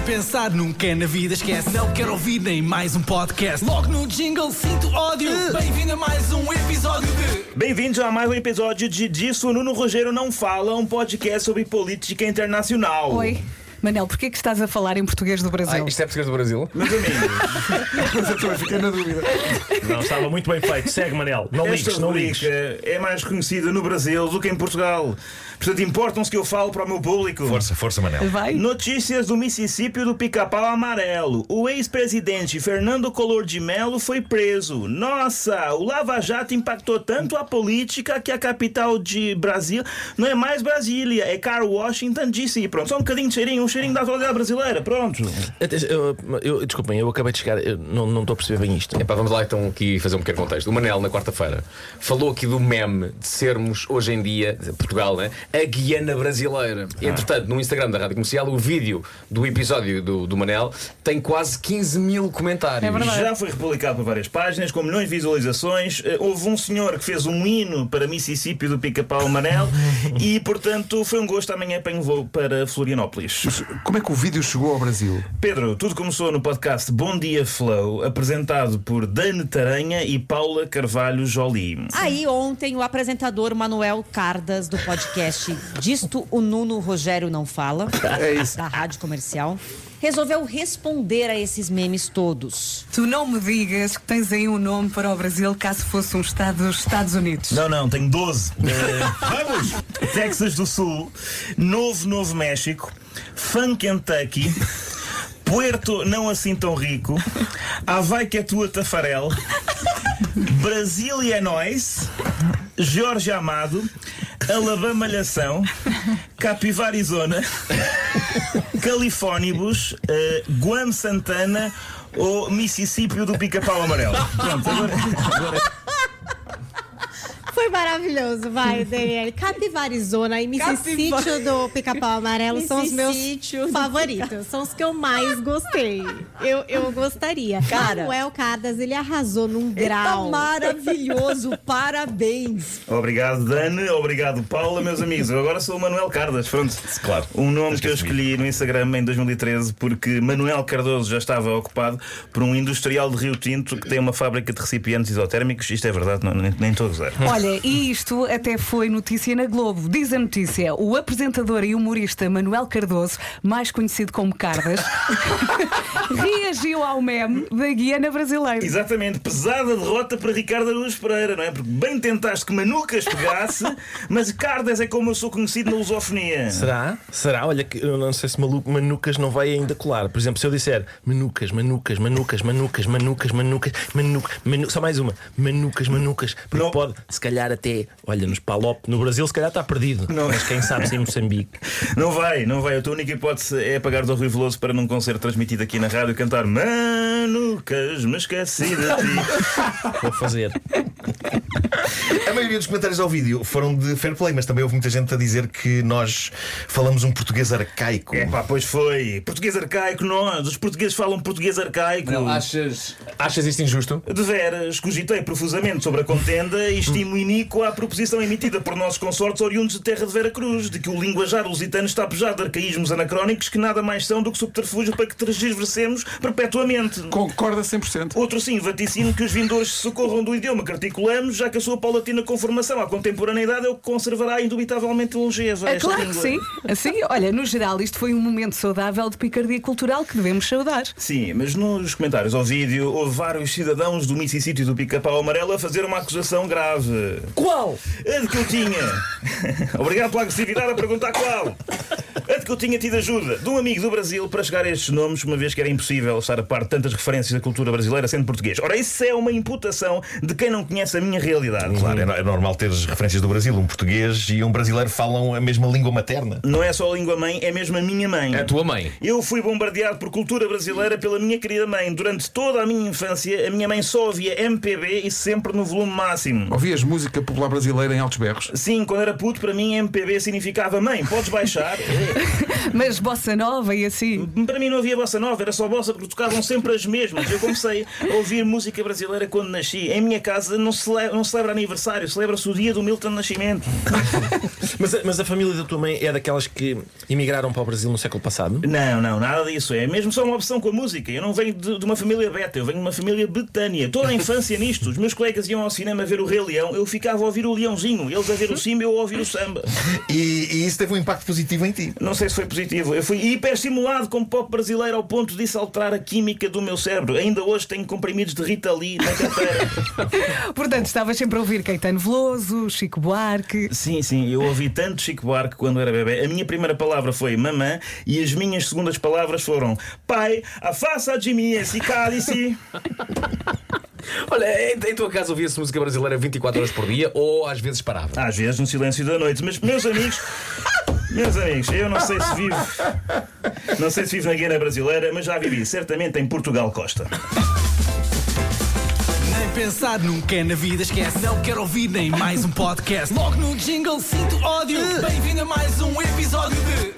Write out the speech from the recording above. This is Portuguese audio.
pensar, nunca na vida esquece. Não quero ouvir nem mais um podcast. Logo no jingle sinto ódio. Bem-vindo a mais um episódio de... Bem-vindos a mais um episódio de Disso o Nuno Rogério Não Fala, um podcast sobre política internacional. Oi. Manel, porquê que estás a falar em português do Brasil? Isto é português do Brasil? Meus amigos, Mas eu também fiquei na dúvida. Não, estava muito bem feito. Segue, Manel. Não ligues, esta não ligues. rubrica é mais conhecida no Brasil do que em Portugal. Portanto, importam-se que eu falo para o meu público. Força, Manel. Vai? Notícias do Mississippi do Pica-Pau Amarelo. O ex-presidente Fernando Collor de Mello foi preso. Nossa, o Lava Jato impactou tanto a política que a capital de Brasil não é mais Brasília, é Carl Washington DC. Pronto, só um bocadinho de cheirinho, um cheirinho da atualidade brasileira. Pronto. Desculpem, eu acabei de chegar, eu não estou a perceber bem isto. Vamos lá então aqui fazer um pequeno contexto. O Manel, na quarta-feira, falou aqui do meme de sermos hoje em dia, Portugal, né? A Guiana brasileira. Entretanto, no Instagram da Rádio Comercial, o vídeo do episódio do Manel tem quase 15 mil comentários. É verdade. Já foi republicado por várias páginas, com milhões de visualizações. Houve um senhor que fez um hino para Mississippi do Pica-Pau Amarelo e, portanto, foi um gosto. Amanhã apanho voo para Florianópolis. Mas como é que o vídeo chegou ao Brasil? Pedro, tudo começou no podcast Bom Dia Flow, apresentado por Dani Taranha e Paula Carvalho Jolie. Aí ontem o apresentador Manuel Cardas do podcast Disto o Nuno Rogério Não Fala, É isso. da Rádio Comercial, resolveu responder a esses memes todos. Tu não me digas que tens aí um nome para o Brasil caso fosse um estado dos Estados Unidos. Não, tenho 12. Vamos! Texas do Sul, Novo México, Fun Kentucky, Puerto Não Assim Tão Rico, Havaí que é tua Tafarel, Brasília é Nós, Jorge Amado, Alabama Malhação, Capivari Zona, Califónibus, Guam Santana ou Mississippi do Pica-Pau Amarelo. Pronto, agora... Foi maravilhoso, vai, Daniel. Capivarizona e Mississippi do Pica-Pau Amarelo são os meus favoritos. São os que eu mais gostei. Eu gostaria. Cara, Manuel Cardas, ele arrasou num Tá grau. maravilhoso, parabéns. Obrigado, Dani. Obrigado, Paula, meus amigos. Eu agora sou o Manuel Cardas. Pronto. Claro. Um nome que eu escolhi no Instagram em 2013 porque Manuel Cardoso já estava ocupado por um industrial de Rio Tinto que tem uma fábrica de recipientes isotérmicos. Isto é verdade, nem estou a gozar. Olha, e isto até foi notícia na Globo. Diz a notícia: o apresentador e humorista Manuel Cardoso, mais conhecido como Cardas, reagiu ao meme da Guiana brasileira. Exatamente, pesada derrota para Ricardo Araújo Pereira, não é? Porque bem tentaste que Manucas pegasse, mas Cardas é como eu sou conhecido na lusofonia. Será? Olha, que eu não sei se Manucas não vai ainda colar. Por exemplo, se eu disser Manucas, só mais uma, Manucas, porque Não. pode, se calhar até, olha, nos Palop, no Brasil se calhar está perdido, mas quem sabe se em Moçambique. Não vai. A tua única hipótese é apagar do Rui Veloso para num concerto transmitido aqui na rádio cantar Manucas, me esqueci de ti. Vou fazer. A maioria dos comentários ao vídeo foram de fair play, mas também houve muita gente a dizer que nós falamos um português arcaico. Pois foi. Português arcaico, nós. Os portugueses falam português arcaico. Não, achas isto injusto? De veras, cogitei profusamente sobre a contenda e estimo iníqua a proposição emitida por nossos consortes oriundos de terra de Vera Cruz, de que o linguajar lusitano está pejado de arcaísmos anacrónicos que nada mais são do que subterfúgio para que transversemos perpetuamente. Concorda 100%. Outro sim, vaticino que os vindores se socorram do idioma que articulamos, já que a sua paulatina conformação à contemporaneidade é o que conservará indubitavelmente longeva É esta claro língua. que sim. Assim, olha, no geral, isto foi um momento saudável de picardia cultural que devemos saudar. Sim, mas nos comentários ao vídeo houve vários cidadãos do Mississippi do Pica-Pau Amarelo a fazer uma acusação grave. Qual? A de que eu tinha. Obrigado pela agressividade a perguntar qual. A de que eu tinha tido ajuda de um amigo do Brasil para chegar a estes nomes, uma vez que era impossível estar a par de tantas referências da cultura brasileira sendo português. Ora, isso é uma imputação de quem não conhece a minha realidade. Claro, é normal teres referências do Brasil. Um português e um brasileiro falam a mesma língua materna. Não é só a língua mãe, é mesmo a minha mãe. É a tua mãe. Eu fui bombardeado por cultura brasileira pela minha querida mãe. Durante toda a minha infância, a minha mãe só ouvia MPB e sempre no volume máximo. Ouvias música popular brasileira em altos berros? Sim, quando era puto, para mim MPB significava mãe, podes baixar. Mas bossa nova e assim. Para mim não havia bossa nova, era só bossa porque tocavam sempre as mesmas. Eu comecei a ouvir música brasileira quando nasci. Em minha casa não se celebra aniversário aniversário, celebra-se o dia do Milton Nascimento. Mas a família da tua mãe é daquelas que emigraram para o Brasil no século passado? Não, nada disso. É mesmo só uma opção com a música. Eu não venho de uma família beta, eu venho de uma família betânia. Toda a infância nisto. Os meus colegas iam ao cinema ver o Rei Leão, eu ficava a ouvir o Leãozinho. Eles a ver o Simba, eu a ouvir o samba. E isso teve um impacto positivo em ti? Não sei se foi positivo. Eu fui hiperstimulado como pop brasileiro ao ponto disso alterar a química do meu cérebro. Ainda hoje tenho comprimidos de Rita Lee na carteira. Portanto, estavas sempre a ouvir Caetano Veloso, Chico Buarque. Sim, eu ouvi tanto Chico Buarque quando era bebê. A minha primeira palavra foi mamã e as minhas segundas palavras foram pai, afasta de mim esse cálice. Olha, em tua casa ouvia-se música brasileira 24 horas por dia ou às vezes parava? Às vezes no silêncio da noite. Mas meus amigos, eu não sei se vivo na Guiana brasileira, mas já vivi certamente em Portugal Costa. Nem pensar nunca é na vida, esquece. Não quero ouvir nem mais um podcast. Logo no jingle sinto ódio. Bem-vindo a mais um episódio de